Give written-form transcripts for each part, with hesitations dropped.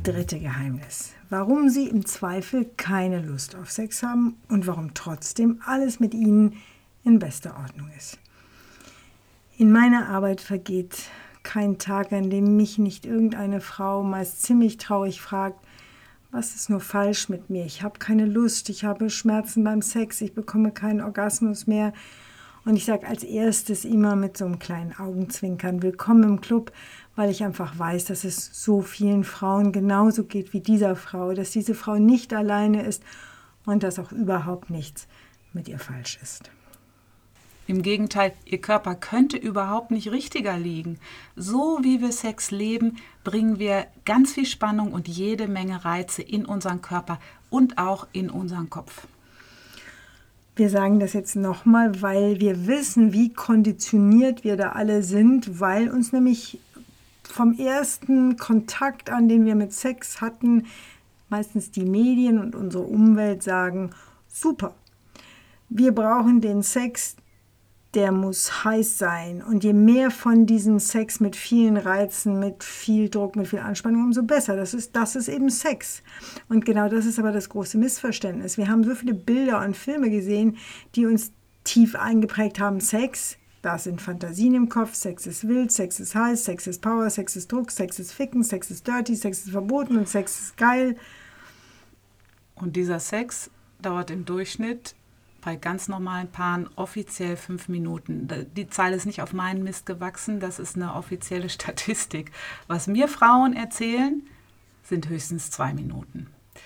dritte Geheimnis, warum Sie im Zweifel keine Lust auf Sex haben und warum trotzdem alles mit Ihnen in bester Ordnung ist. In meiner Arbeit vergeht kein Tag, an dem mich nicht irgendeine Frau meist ziemlich traurig fragt, was ist nur falsch mit mir? Ich habe keine Lust, ich habe Schmerzen beim Sex, ich bekomme keinen Orgasmus mehr. Und ich sage als erstes immer mit so einem kleinen Augenzwinkern, willkommen im Club, weil ich einfach weiß, dass es so vielen Frauen genauso geht wie dieser Frau, dass diese Frau nicht alleine ist und dass auch überhaupt nichts mit ihr falsch ist. Im Gegenteil, Ihr Körper könnte überhaupt nicht richtiger liegen. So wie wir Sex leben, bringen wir ganz viel Spannung und jede Menge Reize in unseren Körper und auch in unseren Kopf. Wir sagen das jetzt nochmal, weil wir wissen, wie konditioniert wir da alle sind, weil uns nämlich vom ersten Kontakt an, den wir mit Sex hatten, meistens die Medien und unsere Umwelt sagen, super, wir brauchen den Sex, der muss heiß sein. Und je mehr von diesem Sex mit vielen Reizen, mit viel Druck, mit viel Anspannung, umso besser. Das ist eben Sex. Und genau das ist aber das große Missverständnis. Wir haben so viele Bilder und Filme gesehen, die uns tief eingeprägt haben. Sex, da sind Fantasien im Kopf. Sex ist wild, Sex ist heiß, Sex ist Power, Sex ist Druck, Sex ist Ficken, Sex ist dirty, Sex ist verboten und Sex ist geil. Und dieser Sex dauert im Durchschnitt bei ganz normalen Paaren offiziell 5 Minuten. Die Zahl ist nicht auf meinen Mist gewachsen, das ist eine offizielle Statistik. Was mir Frauen erzählen, sind höchstens 2 Minuten.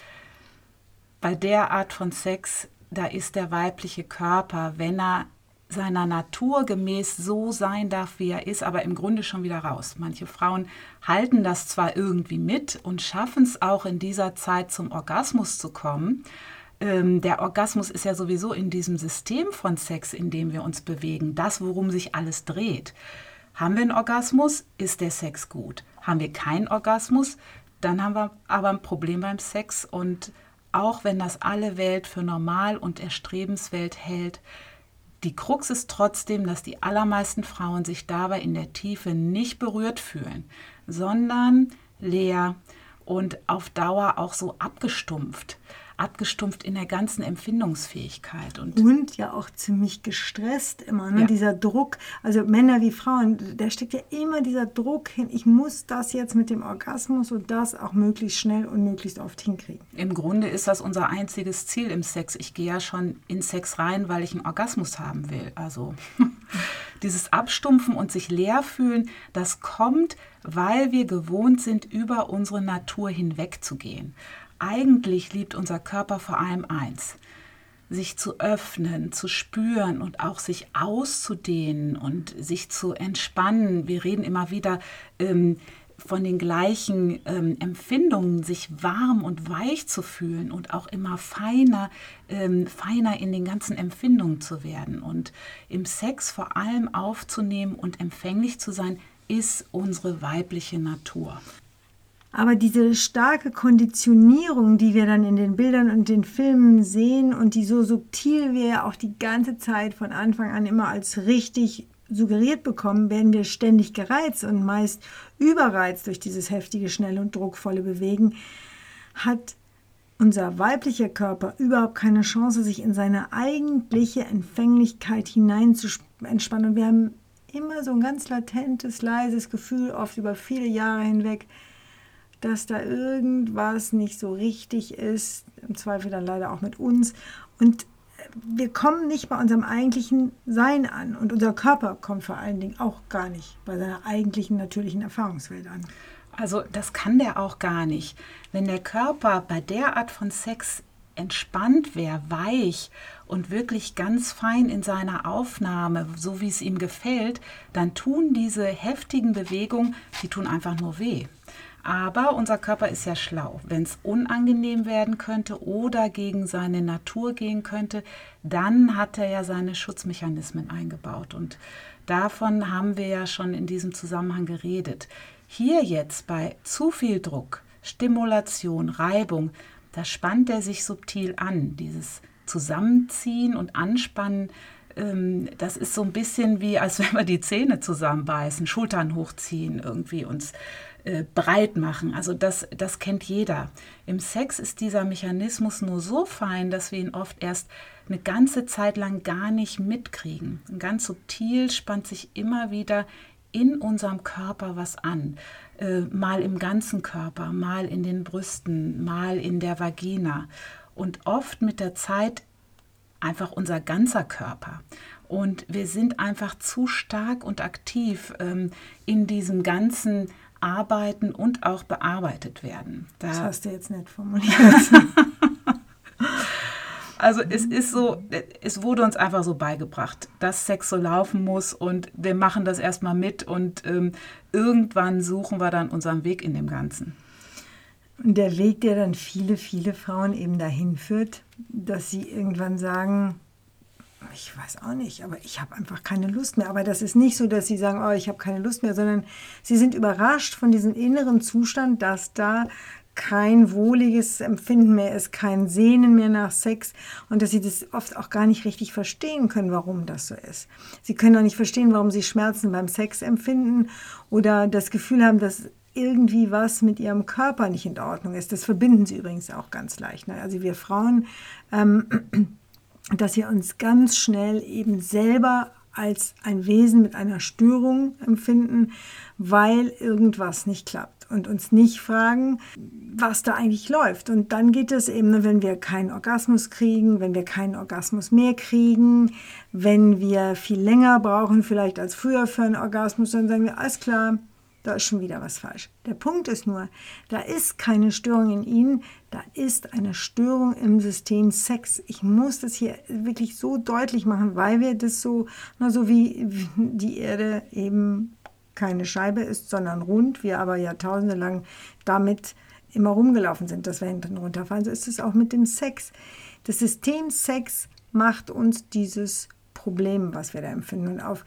Bei der Art von Sex, da ist der weibliche Körper, wenn er seiner Natur gemäß so sein darf, wie er ist, aber im Grunde schon wieder raus. Manche Frauen halten das zwar irgendwie mit und schaffen es auch in dieser Zeit zum Orgasmus zu kommen. Der Orgasmus ist ja sowieso in diesem System von Sex, in dem wir uns bewegen, das, worum sich alles dreht. Haben wir einen Orgasmus, ist der Sex gut. Haben wir keinen Orgasmus, dann haben wir aber ein Problem beim Sex. Und auch wenn das alle Welt für normal und erstrebenswert hält, die Krux ist trotzdem, dass die allermeisten Frauen sich dabei in der Tiefe nicht berührt fühlen, sondern leer und auf Dauer auch so abgestumpft in der ganzen Empfindungsfähigkeit. Und ja auch ziemlich gestresst immer, ne? Ja. Dieser Druck, also Männer wie Frauen, da steckt ja immer dieser Druck hin, ich muss das jetzt mit dem Orgasmus und das auch möglichst schnell und möglichst oft hinkriegen. Im Grunde ist das unser einziges Ziel im Sex. Ich gehe ja schon in Sex rein, weil ich einen Orgasmus haben will. Also dieses Abstumpfen und sich leer fühlen, das kommt, weil wir gewohnt sind, über unsere Natur hinwegzugehen. Eigentlich liebt unser Körper vor allem eins, sich zu öffnen, zu spüren und auch sich auszudehnen und sich zu entspannen. Wir reden immer wieder von den gleichen Empfindungen, sich warm und weich zu fühlen und auch immer feiner in den ganzen Empfindungen zu werden. Und im Sex vor allem aufzunehmen und empfänglich zu sein, ist unsere weibliche Natur. Aber diese starke Konditionierung, die wir dann in den Bildern und den Filmen sehen und die so subtil wir ja auch die ganze Zeit von Anfang an immer als richtig suggeriert bekommen, werden wir ständig gereizt und meist überreizt durch dieses heftige, schnelle und druckvolle Bewegen, hat unser weiblicher Körper überhaupt keine Chance, sich in seine eigentliche Empfänglichkeit hinein zu entspannen. Und wir haben immer so ein ganz latentes, leises Gefühl, oft über viele Jahre hinweg, dass da irgendwas nicht so richtig ist, im Zweifel dann leider auch mit uns. Und wir kommen nicht bei unserem eigentlichen Sein an. Und unser Körper kommt vor allen Dingen auch gar nicht bei seiner eigentlichen natürlichen Erfahrungswelt an. Also das kann der auch gar nicht. Wenn der Körper bei der Art von Sex entspannt wäre, weich und wirklich ganz fein in seiner Aufnahme, so wie es ihm gefällt, dann tun diese heftigen Bewegungen, die tun einfach nur weh. Aber unser Körper ist ja schlau. Wenn es unangenehm werden könnte oder gegen seine Natur gehen könnte, dann hat er ja seine Schutzmechanismen eingebaut. Und davon haben wir ja schon in diesem Zusammenhang geredet. Hier jetzt bei zu viel Druck, Stimulation, Reibung, da spannt er sich subtil an. Dieses Zusammenziehen und Anspannen, das ist so ein bisschen wie, als wenn wir die Zähne zusammenbeißen, Schultern hochziehen, irgendwie uns breit machen. Also das kennt jeder. Im Sex ist dieser Mechanismus nur so fein, dass wir ihn oft erst eine ganze Zeit lang gar nicht mitkriegen. Und ganz subtil spannt sich immer wieder in unserem Körper was an. Mal im ganzen Körper, mal in den Brüsten, mal in der Vagina. Und oft mit der Zeit einfach unser ganzer Körper. Und wir sind einfach zu stark und aktiv in diesem ganzen Arbeiten und auch bearbeitet werden. Das hast du jetzt nicht formuliert. Also es ist so, es wurde uns einfach so beigebracht, dass Sex so laufen muss und wir machen das erstmal mit und irgendwann suchen wir dann unseren Weg in dem Ganzen. Und der Weg, der dann viele, viele Frauen eben dahin führt, dass sie irgendwann sagen, ich weiß auch nicht, aber ich habe einfach keine Lust mehr. Aber das ist nicht so, dass sie sagen, oh, ich habe keine Lust mehr, sondern sie sind überrascht von diesem inneren Zustand, dass da kein wohliges Empfinden mehr ist, kein Sehnen mehr nach Sex und dass sie das oft auch gar nicht richtig verstehen können, warum das so ist. Sie können auch nicht verstehen, warum sie Schmerzen beim Sex empfinden oder das Gefühl haben, dass irgendwie was mit ihrem Körper nicht in Ordnung ist. Das verbinden sie übrigens auch ganz leicht. Ne? Also wir Frauen, dass wir uns ganz schnell eben selber als ein Wesen mit einer Störung empfinden, weil irgendwas nicht klappt und uns nicht fragen, was da eigentlich läuft. Und dann geht es eben, wenn wir keinen Orgasmus kriegen, wenn wir keinen Orgasmus mehr kriegen, wenn wir viel länger brauchen, vielleicht als früher für einen Orgasmus, dann sagen wir, alles klar, da ist schon wieder was falsch. Der Punkt ist nur, da ist keine Störung in Ihnen, da ist eine Störung im System Sex. Ich muss das hier wirklich so deutlich machen, weil wir das so wie die Erde eben keine Scheibe ist, sondern rund, wir aber jahrtausende lang damit immer rumgelaufen sind, dass wir hinten runterfallen. So ist es auch mit dem Sex. Das System Sex macht uns dieses Problem, was wir da empfinden. Und auf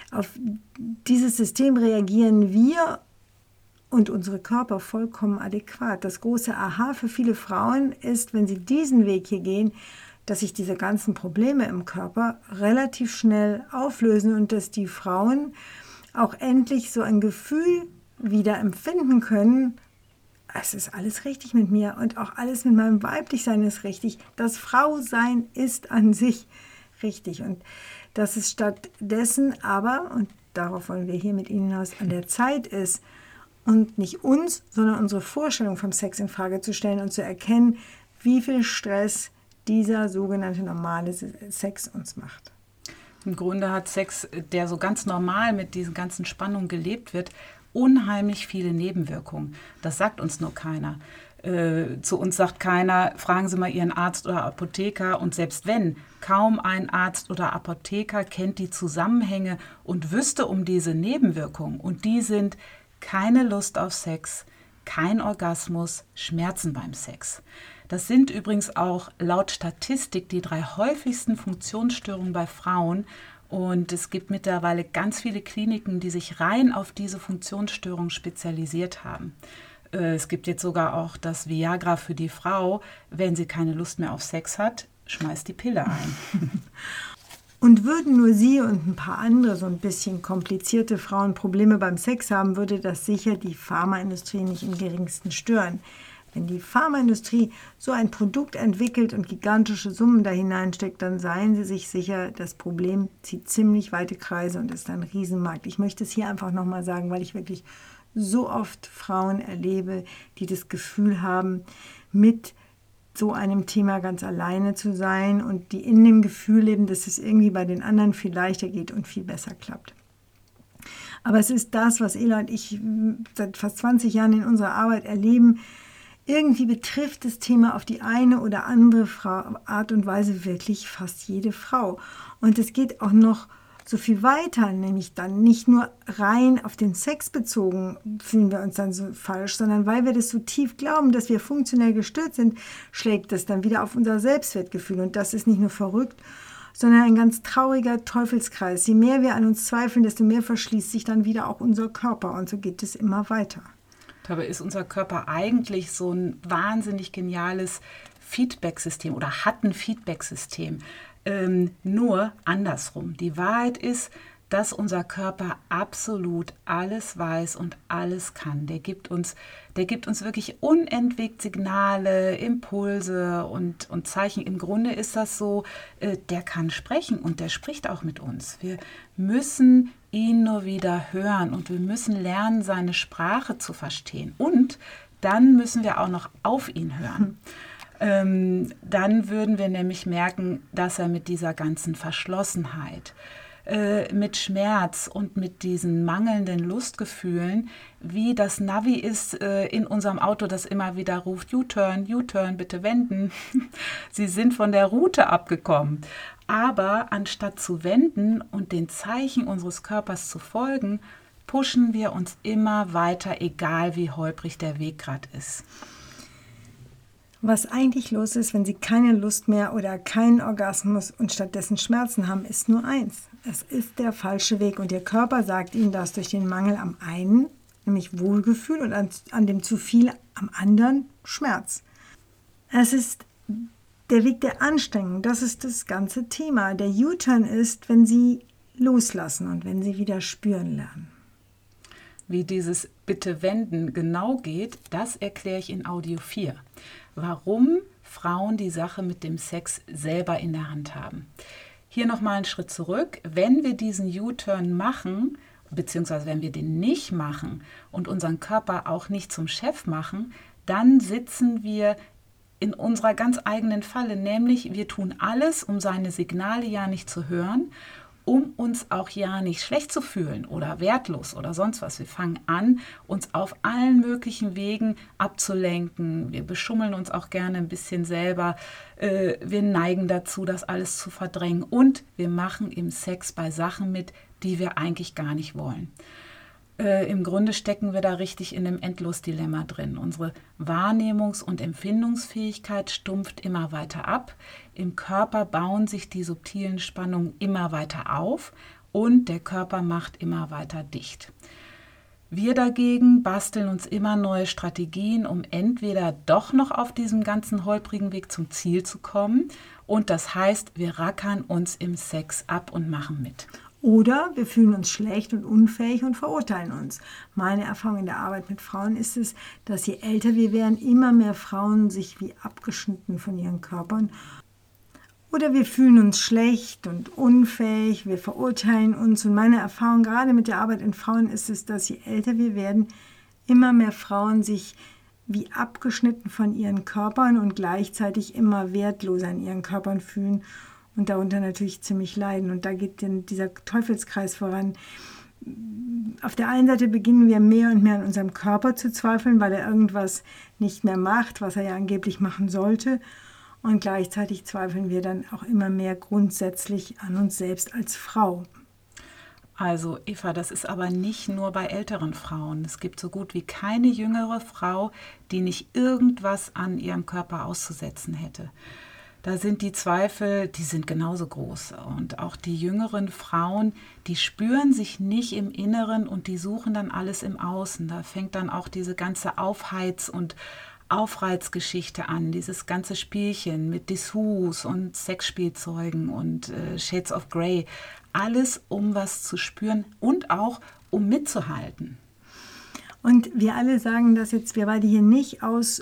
dieses System reagieren wir und unsere Körper vollkommen adäquat. Das große Aha für viele Frauen ist, wenn sie diesen Weg hier gehen, dass sich diese ganzen Probleme im Körper relativ schnell auflösen und dass die Frauen auch endlich so ein Gefühl wieder empfinden können, es ist alles richtig mit mir und auch alles mit meinem Weiblichsein ist richtig. Das Frausein ist an sich richtig und dass es stattdessen aber, und darauf wollen wir hier mit Ihnen hinaus, an der Zeit ist, und nicht uns, sondern unsere Vorstellung vom Sex in Frage zu stellen und zu erkennen, wie viel Stress dieser sogenannte normale Sex uns macht. Im Grunde hat Sex, der so ganz normal mit diesen ganzen Spannungen gelebt wird, unheimlich viele Nebenwirkungen. Das sagt uns nur keiner. Zu uns sagt keiner, fragen Sie mal Ihren Arzt oder Apotheker. Und selbst wenn, kaum ein Arzt oder Apotheker kennt die Zusammenhänge und wüsste um diese Nebenwirkungen. Und die sind keine Lust auf Sex, kein Orgasmus, Schmerzen beim Sex. Das sind übrigens auch laut Statistik die 3 häufigsten Funktionsstörungen bei Frauen. Und es gibt mittlerweile ganz viele Kliniken, die sich rein auf diese Funktionsstörungen spezialisiert haben. Es gibt jetzt sogar auch das Viagra für die Frau. Wenn sie keine Lust mehr auf Sex hat, schmeißt die Pille ein. Und würden nur Sie und ein paar andere so ein bisschen komplizierte Frauen Probleme beim Sex haben, würde das sicher die Pharmaindustrie nicht im geringsten stören. Wenn die Pharmaindustrie so ein Produkt entwickelt und gigantische Summen da hineinsteckt, dann seien Sie sich sicher, das Problem zieht ziemlich weite Kreise und ist ein Riesenmarkt. Ich möchte es hier einfach nochmal sagen, weil ich wirklich so oft Frauen erlebe, die das Gefühl haben, mit so einem Thema ganz alleine zu sein und die in dem Gefühl leben, dass es irgendwie bei den anderen viel leichter geht und viel besser klappt. Aber es ist das, was Ela und ich seit fast 20 Jahren in unserer Arbeit erleben. Irgendwie betrifft das Thema auf die eine oder andere Art und Weise wirklich fast jede Frau. Und es geht auch noch so viel weiter, nämlich dann nicht nur rein auf den Sex bezogen fühlen wir uns dann so falsch, sondern weil wir das so tief glauben, dass wir funktionell gestört sind, schlägt das dann wieder auf unser Selbstwertgefühl. Und das ist nicht nur verrückt, sondern ein ganz trauriger Teufelskreis. Je mehr wir an uns zweifeln, desto mehr verschließt sich dann wieder auch unser Körper. Und so geht es immer weiter. Dabei ist unser Körper eigentlich so ein wahnsinnig geniales Feedback-System oder hat ein Feedback-System. Nur andersrum. Die Wahrheit ist, dass unser Körper absolut alles weiß und alles kann. Der gibt uns wirklich unentwegt Signale, Impulse und Zeichen. Im Grunde ist das so, der kann sprechen und der spricht auch mit uns. Wir müssen ihn nur wieder hören und wir müssen lernen, seine Sprache zu verstehen. Und dann müssen wir auch noch auf ihn hören. Dann würden wir nämlich merken, dass er mit dieser ganzen Verschlossenheit, mit Schmerz und mit diesen mangelnden Lustgefühlen, wie das Navi ist in unserem Auto, das immer wieder ruft, U-Turn, U-Turn, bitte wenden. Sie sind von der Route abgekommen. Aber anstatt zu wenden und den Zeichen unseres Körpers zu folgen, pushen wir uns immer weiter, egal wie holprig der Weg gerade ist. Was eigentlich los ist, wenn Sie keine Lust mehr oder keinen Orgasmus und stattdessen Schmerzen haben, ist nur eins. Es ist der falsche Weg und Ihr Körper sagt Ihnen das durch den Mangel am einen, nämlich Wohlgefühl, und an dem zu viel am anderen Schmerz. Es ist der Weg der Anstrengung, das ist das ganze Thema. Der U-Turn ist, wenn Sie loslassen und wenn Sie wieder spüren lernen. Wie dieses Bitte wenden genau geht, das erkläre ich in Audio 4. Warum Frauen die Sache mit dem Sex selber in der Hand haben. Hier nochmal einen Schritt zurück. Wenn wir diesen U-Turn machen, beziehungsweise wenn wir den nicht machen und unseren Körper auch nicht zum Chef machen, dann sitzen wir in unserer ganz eigenen Falle, nämlich wir tun alles, um seine Signale ja nicht zu hören, um uns auch ja nicht schlecht zu fühlen oder wertlos oder sonst was. Wir fangen an, uns auf allen möglichen Wegen abzulenken. Wir beschummeln uns auch gerne ein bisschen selber. Wir neigen dazu, das alles zu verdrängen. Und wir machen im Sex bei Sachen mit, die wir eigentlich gar nicht wollen. Im Grunde stecken wir da richtig in einem Endlosdilemma drin. Unsere Wahrnehmungs- und Empfindungsfähigkeit stumpft immer weiter ab. Im Körper bauen sich die subtilen Spannungen immer weiter auf und der Körper macht immer weiter dicht. Wir dagegen basteln uns immer neue Strategien, um entweder doch noch auf diesem ganzen holprigen Weg zum Ziel zu kommen, und das heißt, wir rackern uns im Sex ab und machen mit. Oder wir fühlen uns schlecht und unfähig und verurteilen uns. Meine Erfahrung in der Arbeit mit Frauen ist es, dass je älter wir werden, immer mehr Frauen sich wie abgeschnitten von ihren Körpern. Oder wir fühlen uns schlecht und unfähig, wir verurteilen uns. Und meine Erfahrung gerade mit der Arbeit in Frauen ist es, dass je älter wir werden, immer mehr Frauen sich wie abgeschnitten von ihren Körpern und gleichzeitig immer wertloser in ihren Körpern fühlen. Und darunter natürlich ziemlich leiden. Und da geht dann dieser Teufelskreis voran. Auf der einen Seite beginnen wir mehr und mehr an unserem Körper zu zweifeln, weil er irgendwas nicht mehr macht, was er ja angeblich machen sollte. Und gleichzeitig zweifeln wir dann auch immer mehr grundsätzlich an uns selbst als Frau. Also Eva, das ist aber nicht nur bei älteren Frauen. Es gibt so gut wie keine jüngere Frau, die nicht irgendwas an ihrem Körper auszusetzen hätte. Da sind die Zweifel, die sind genauso groß. Und auch die jüngeren Frauen, die spüren sich nicht im Inneren und die suchen dann alles im Außen. Da fängt dann auch diese ganze Aufheiz- und Aufreizgeschichte an, dieses ganze Spielchen mit Dessous und Sexspielzeugen und Shades of Grey. Alles, um was zu spüren und auch um mitzuhalten. Und wir alle sagen das jetzt, wir beide hier nicht aus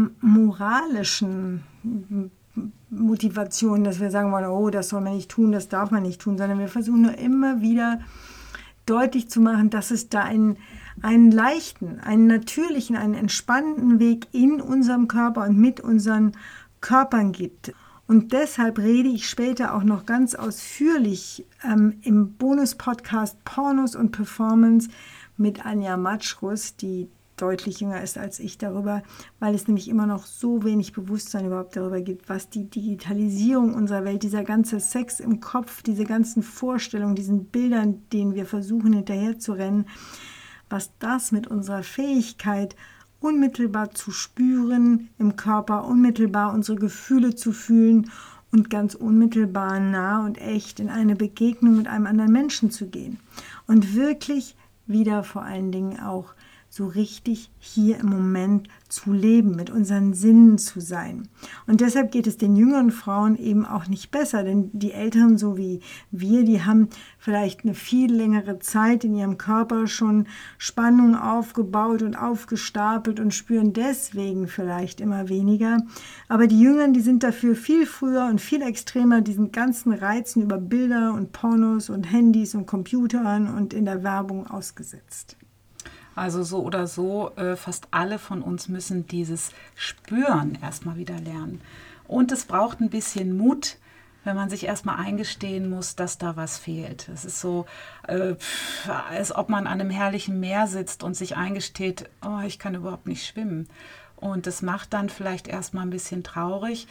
moralischen Motivation, dass wir sagen wollen, oh, das soll man nicht tun, das darf man nicht tun, sondern wir versuchen nur immer wieder deutlich zu machen, dass es da einen leichten, einen natürlichen, einen entspannten Weg in unserem Körper und mit unseren Körpern gibt. Und deshalb rede ich später auch noch ganz ausführlich im Bonus-Podcast Pornos und Performance mit Anja Matschrus, die deutlich jünger ist als ich, darüber, weil es nämlich immer noch so wenig Bewusstsein überhaupt darüber gibt, was die Digitalisierung unserer Welt, dieser ganze Sex im Kopf, diese ganzen Vorstellungen, diesen Bildern, denen wir versuchen hinterher zu rennen, was das mit unserer Fähigkeit, unmittelbar zu spüren im Körper, unmittelbar unsere Gefühle zu fühlen und ganz unmittelbar nah und echt in eine Begegnung mit einem anderen Menschen zu gehen und wirklich wieder vor allen Dingen auch so richtig hier im Moment zu leben, mit unseren Sinnen zu sein. Und deshalb geht es den jüngeren Frauen eben auch nicht besser, denn die Älteren, so wie wir, die haben vielleicht eine viel längere Zeit in ihrem Körper schon Spannung aufgebaut und aufgestapelt und spüren deswegen vielleicht immer weniger. Aber die Jüngeren, die sind dafür viel früher und viel extremer diesen ganzen Reizen über Bilder und Pornos und Handys und Computern und in der Werbung ausgesetzt. Also so oder so, fast alle von uns müssen dieses Spüren erstmal wieder lernen. Und es braucht ein bisschen Mut, wenn man sich erstmal eingestehen muss, dass da was fehlt. Es ist so, als ob man an einem herrlichen Meer sitzt und sich eingesteht, oh, ich kann überhaupt nicht schwimmen. Und das macht dann vielleicht erstmal ein bisschen traurig,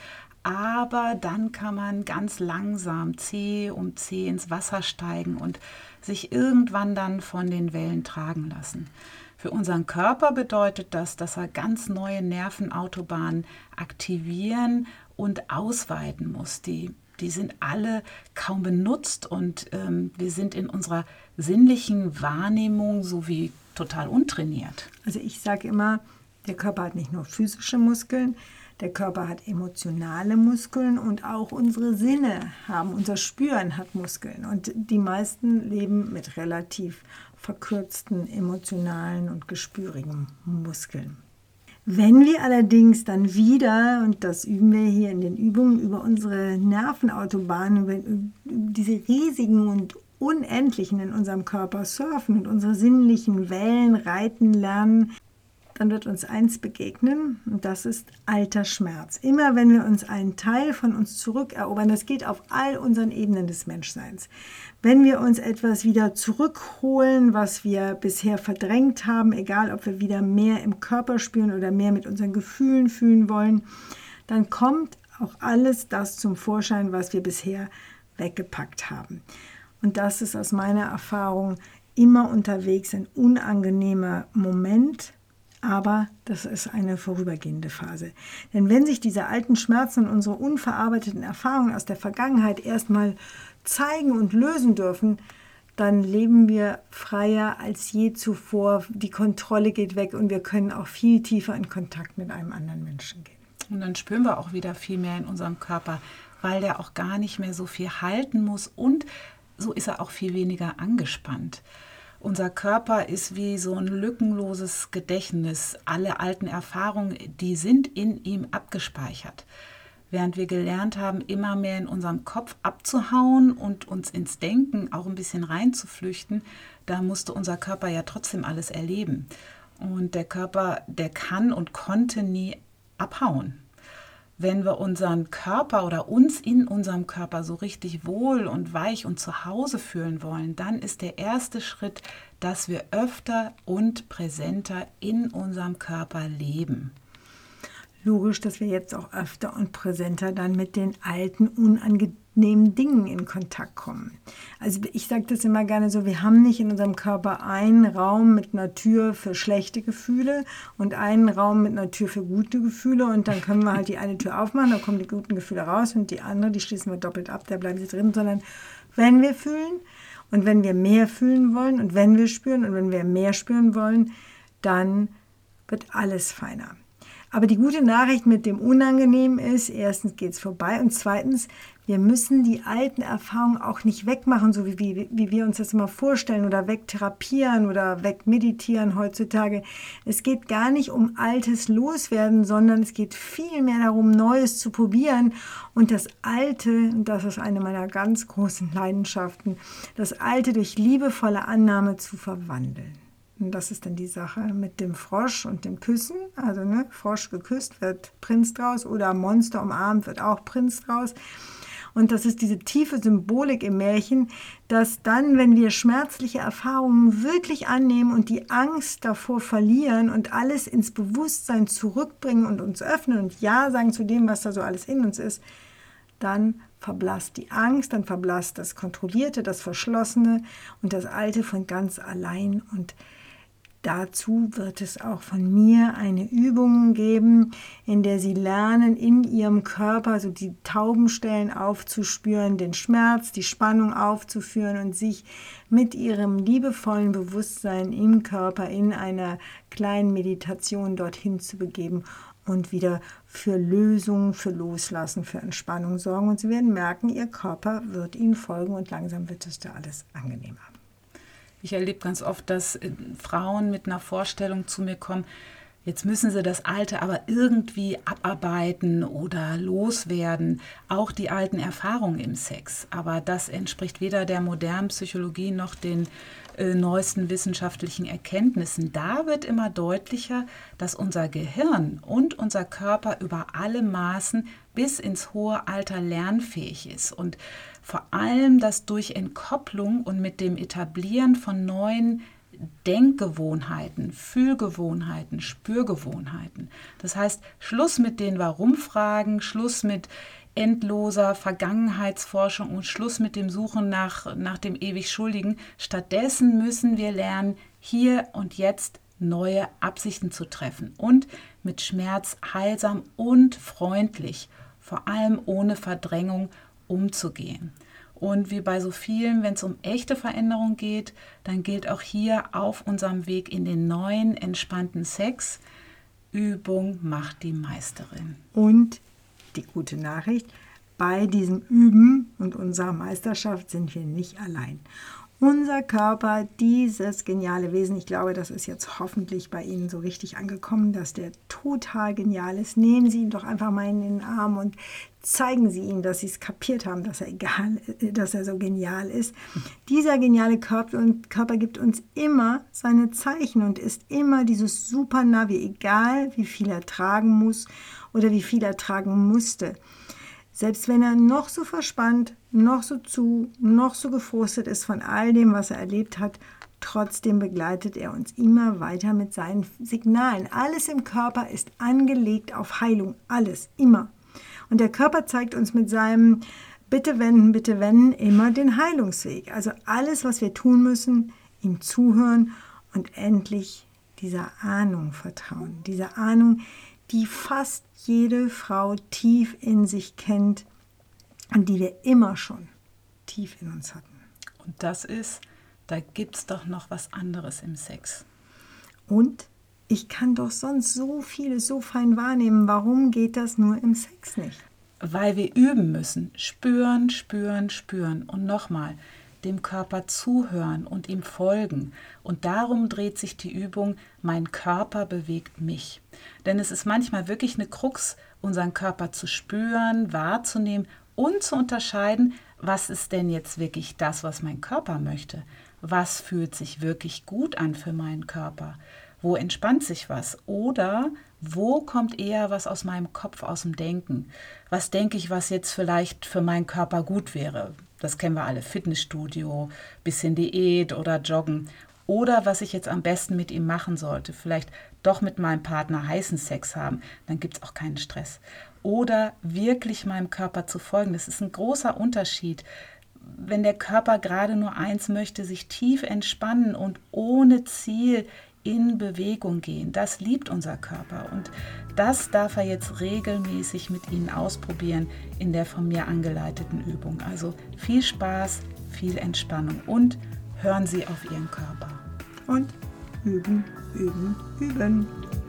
aber dann kann man ganz langsam Zeh um Zeh ins Wasser steigen und sich irgendwann dann von den Wellen tragen lassen. Für unseren Körper bedeutet das, dass er ganz neue Nervenautobahnen aktivieren und ausweiten muss. Die sind alle kaum benutzt und wir sind in unserer sinnlichen Wahrnehmung so wie total untrainiert. Also ich sage immer, der Körper hat nicht nur physische Muskeln, der Körper hat emotionale Muskeln und auch unsere Sinne haben, unser Spüren hat Muskeln. Und die meisten leben mit relativ verkürzten emotionalen und gespürigen Muskeln. Wenn wir allerdings dann wieder, und das üben wir hier in den Übungen, über unsere Nervenautobahnen, über diese riesigen und unendlichen in unserem Körper surfen und unsere sinnlichen Wellen reiten lernen, dann wird uns eins begegnen und das ist alter Schmerz. Immer wenn wir uns einen Teil von uns zurückerobern, das geht auf all unseren Ebenen des Menschseins. Wenn wir uns etwas wieder zurückholen, was wir bisher verdrängt haben, egal ob wir wieder mehr im Körper spüren oder mehr mit unseren Gefühlen fühlen wollen, dann kommt auch alles das zum Vorschein, was wir bisher weggepackt haben. Und das ist aus meiner Erfahrung immer unterwegs ein unangenehmer Moment, aber das ist eine vorübergehende Phase. Denn wenn sich diese alten Schmerzen und unsere unverarbeiteten Erfahrungen aus der Vergangenheit erstmal zeigen und lösen dürfen, dann leben wir freier als je zuvor. Die Kontrolle geht weg und wir können auch viel tiefer in Kontakt mit einem anderen Menschen gehen. Und dann spüren wir auch wieder viel mehr in unserem Körper, weil der auch gar nicht mehr so viel halten muss und so ist er auch viel weniger angespannt. Unser Körper ist wie so ein lückenloses Gedächtnis. Alle alten Erfahrungen, die sind in ihm abgespeichert. Während wir gelernt haben, immer mehr in unserem Kopf abzuhauen und uns ins Denken auch ein bisschen reinzuflüchten, da musste unser Körper ja trotzdem alles erleben. Und der Körper, der kann und konnte nie abhauen. Wenn wir unseren Körper oder uns in unserem Körper so richtig wohl und weich und zu Hause fühlen wollen, dann ist der erste Schritt, dass wir öfter und präsenter in unserem Körper leben. Logisch, dass wir jetzt auch öfter und präsenter dann mit den alten, unangenehmen Dingen in Kontakt kommen. Also ich sage das immer gerne so, wir haben nicht in unserem Körper einen Raum mit einer Tür für schlechte Gefühle und einen Raum mit einer Tür für gute Gefühle und dann können wir halt die eine Tür aufmachen, da kommen die guten Gefühle raus und die andere, die schließen wir doppelt ab, da bleiben sie drin, sondern wenn wir fühlen und wenn wir mehr fühlen wollen und wenn wir spüren und wenn wir mehr spüren wollen, dann wird alles feiner. Aber die gute Nachricht mit dem Unangenehmen ist, erstens geht es vorbei und zweitens, wir müssen die alten Erfahrungen auch nicht wegmachen, so wie wir uns das immer vorstellen oder wegtherapieren oder wegmeditieren heutzutage. Es geht gar nicht um altes Loswerden, sondern es geht vielmehr darum, Neues zu probieren und das Alte, und das ist eine meiner ganz großen Leidenschaften, das Alte durch liebevolle Annahme zu verwandeln. Und das ist dann die Sache mit dem Frosch und dem Küssen. Also Frosch geküsst wird Prinz draus oder Monster umarmt wird auch Prinz draus. Und das ist diese tiefe Symbolik im Märchen, dass dann, wenn wir schmerzliche Erfahrungen wirklich annehmen und die Angst davor verlieren und alles ins Bewusstsein zurückbringen und uns öffnen und Ja sagen zu dem, was da so alles in uns ist, dann verblasst die Angst, dann verblasst das Kontrollierte, das Verschlossene und das Alte von ganz allein und Dazu wird es auch von mir eine Übung geben, in der Sie lernen, in Ihrem Körper so die Taubenstellen aufzuspüren, den Schmerz, die Spannung aufzuführen und sich mit Ihrem liebevollen Bewusstsein im Körper in einer kleinen Meditation dorthin zu begeben und wieder für Lösung, für Loslassen, für Entspannung sorgen. Und Sie werden merken, Ihr Körper wird Ihnen folgen und langsam wird es da alles angenehmer. Ich erlebe ganz oft, dass Frauen mit einer Vorstellung zu mir kommen, jetzt müssen sie das Alte aber irgendwie abarbeiten oder loswerden, auch die alten Erfahrungen im Sex. Aber das entspricht weder der modernen Psychologie noch den neuesten wissenschaftlichen Erkenntnissen. Da wird immer deutlicher, dass unser Gehirn und unser Körper über alle Maßen bis ins hohe Alter lernfähig ist und vor allem, dass durch Entkopplung und mit dem Etablieren von neuen Denkgewohnheiten, Fühlgewohnheiten, Spürgewohnheiten. Das heißt, Schluss mit den Warum-Fragen, Schluss mit endloser Vergangenheitsforschung und Schluss mit dem Suchen nach dem ewig Schuldigen. Stattdessen müssen wir lernen, hier und jetzt neue Absichten zu treffen und mit Schmerz heilsam und freundlich, vor allem ohne Verdrängung, umzugehen. Und wie bei so vielen, wenn es um echte Veränderung geht, dann gilt auch hier auf unserem Weg in den neuen, entspannten Sex, Übung macht die Meisterin. Und die gute Nachricht, bei diesem Üben und unserer Meisterschaft sind wir nicht allein. Unser Körper, dieses geniale Wesen, ich glaube, das ist jetzt hoffentlich bei Ihnen so richtig angekommen, dass der total genial ist. Nehmen Sie ihn doch einfach mal in den Arm und zeigen Sie ihm, dass Sie es kapiert haben, dass er so genial ist. Dieser geniale Körper gibt uns immer seine Zeichen und ist immer dieses super Navi, egal wie viel er tragen muss oder wie viel er tragen musste. Selbst wenn er noch so verspannt, noch so gefrustet ist von all dem, was er erlebt hat, trotzdem begleitet er uns immer weiter mit seinen Signalen. Alles im Körper ist angelegt auf Heilung, alles, immer. Und der Körper zeigt uns mit seinem bitte wenden, immer den Heilungsweg. Also alles, was wir tun müssen, ihm zuhören und endlich dieser Ahnung vertrauen. Dieser Ahnung, die fast jede Frau tief in sich kennt und die wir immer schon tief in uns hatten. Und das ist, da gibt es doch noch was anderes im Sex. Und ich kann doch sonst so vieles so fein wahrnehmen. Warum geht das nur im Sex nicht? Weil wir üben müssen. Spüren, spüren, spüren. Und nochmal, dem Körper zuhören und ihm folgen. Und darum dreht sich die Übung, mein Körper bewegt mich. Denn es ist manchmal wirklich eine Krux, unseren Körper zu spüren, wahrzunehmen und zu unterscheiden, was ist denn jetzt wirklich das, was mein Körper möchte? Was fühlt sich wirklich gut an für meinen Körper? Wo entspannt sich was? Oder wo kommt eher was aus meinem Kopf, aus dem Denken? Was denke ich, was jetzt vielleicht für meinen Körper gut wäre? Das kennen wir alle, Fitnessstudio, bisschen Diät oder Joggen. Oder was ich jetzt am besten mit ihm machen sollte. Vielleicht doch mit meinem Partner heißen Sex haben, dann gibt es auch keinen Stress. Oder wirklich meinem Körper zu folgen. Das ist ein großer Unterschied. Wenn der Körper gerade nur eins möchte, sich tief entspannen und ohne Ziel in Bewegung gehen. Das liebt unser Körper und das darf er jetzt regelmäßig mit Ihnen ausprobieren in der von mir angeleiteten Übung. Also viel Spaß, viel Entspannung und hören Sie auf Ihren Körper. Und üben, üben, üben.